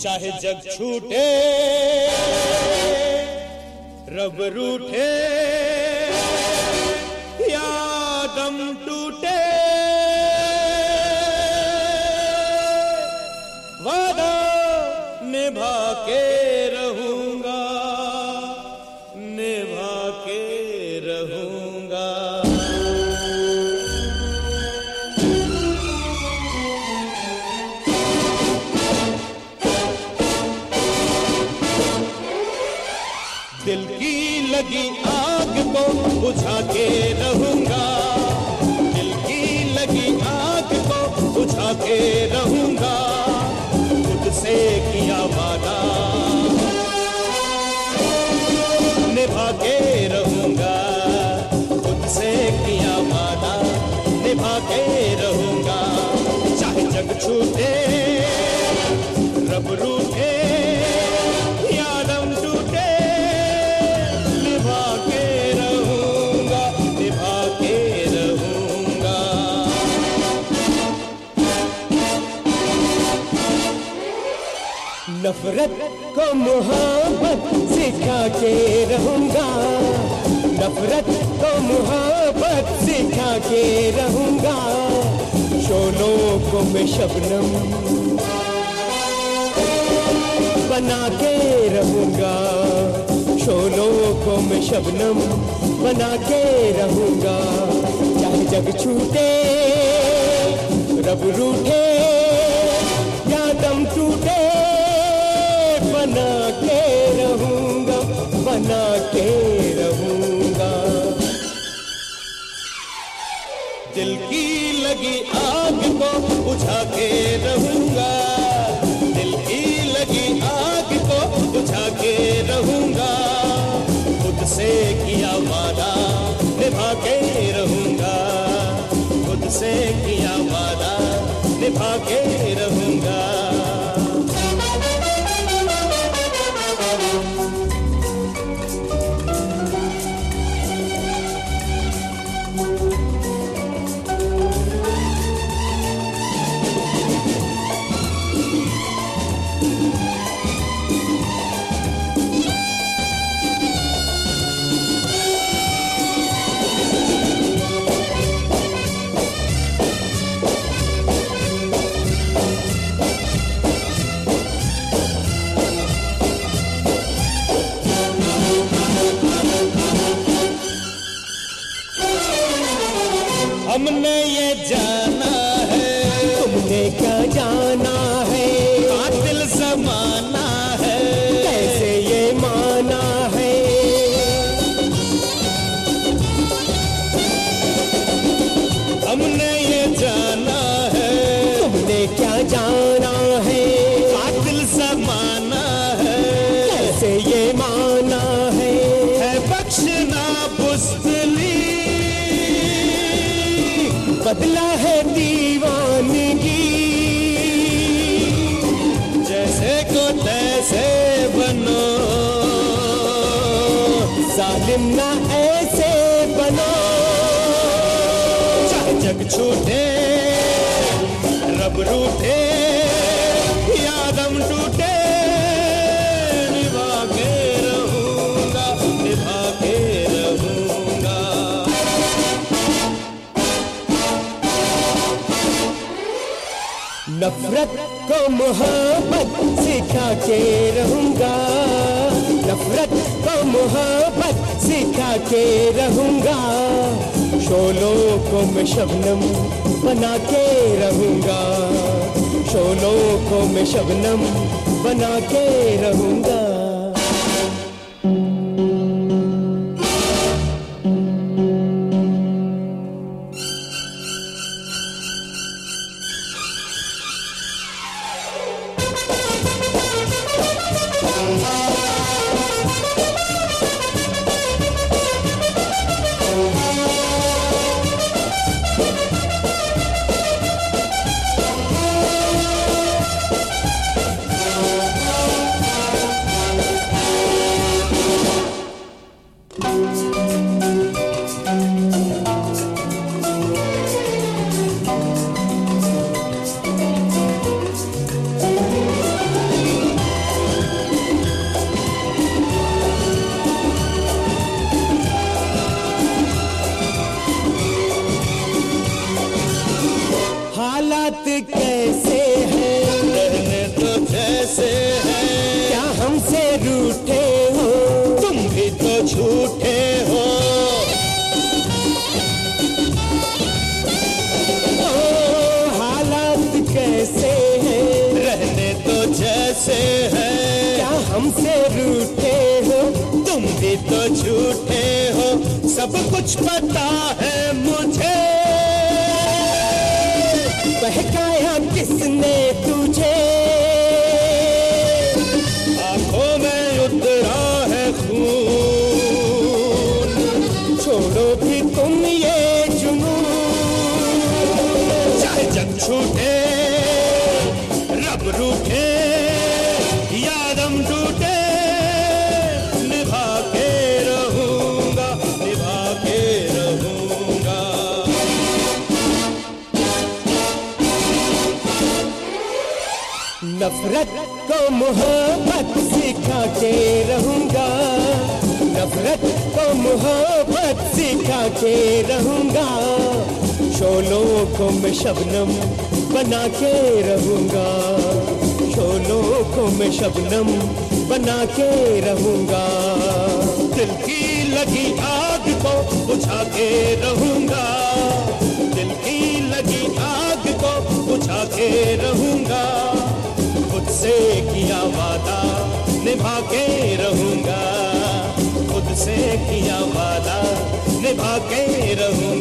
चाहे जग छूटे रब रूठे या दम टूटे, वादा निभा के रहूंगा, निभा के रहूंगा। दिल की लगी आग को बुझा के रहूंगा, दिल की लगी आग को बुझा के रहूंगा, खुद से किया वादा निभा के रहूंगा, खुद से किया वादा निभा के रहूंगा। चाहे जग छूटे रब रूठे या दम टूटे, निभा के रहूंगा, निभा के रहूंगा। नफरत को मोहब्बत सिखा के रहूंगा, नफरत को मोहब्बत सिखा के रहूंगा, शोलों को मैं शबनम बना के रहूंगा, शोलों को मैं शबनम बना के रहूंगा। चाहे जग छूटे रब रूठे या दम टूटे, बना के रहूंगा, बना के रहूंगा। दिल की लगी आग को बुझा के रहूंगा, दिल की लगी आग को बुझा के रहूंगा, खुद से किया वादा निभा के रहूंगा, खुद से किया वादा निभा के रहूंगा। हमने ये जाना है, तुमने क्या जाना है, कातिल ज़माना है, कैसे ये माना है। हमने ये जाना है, तुमने क्या जाना है, कातिल ज़माना है, कैसे ये माना है बख्शना बुज़दिली, बदला है दीवानगी, जैसे को तैसे बनो, जालिम ना ऐसे बनो। चाहे जग छूटे रब रूठे या दम टूटे, निभा के रहूंगा, निभा के रहूंगा। नफरत को मोहब्बत सिखा के रहूंगा, नफरत को मोहब्बत सिखा के रहूंगा, शोलों को मैं शबनम बना के रहूंगा, शोलों को मैं शबनम बना के रहूंगा। सब कुछ पता है मुझे, बहकाया किसने तुझे, आंखों में उतरा है खून, छोड़ो भी तुम ये जुनून। चाहे जग छूटे रब रूठे यादम टूटे, निभा के रहूंगा, निभा के रहूंगा। नफरत को मोहब्बत सिखा के रहूंगा, नफरत को मोहब्बत सिखा के रहूंगा, शोलों को मैं शबनम बना के रहूंगा, शोलों को मैं शबनम बना के रहूंगा, दिल की लगी आग को बुझा के रहूंगा, दिल की लगी आग को बुझा के रहूंगा, खुद से किया वादा निभा के रहूंगा, खुद से किया वादा निभा के रहूंगा।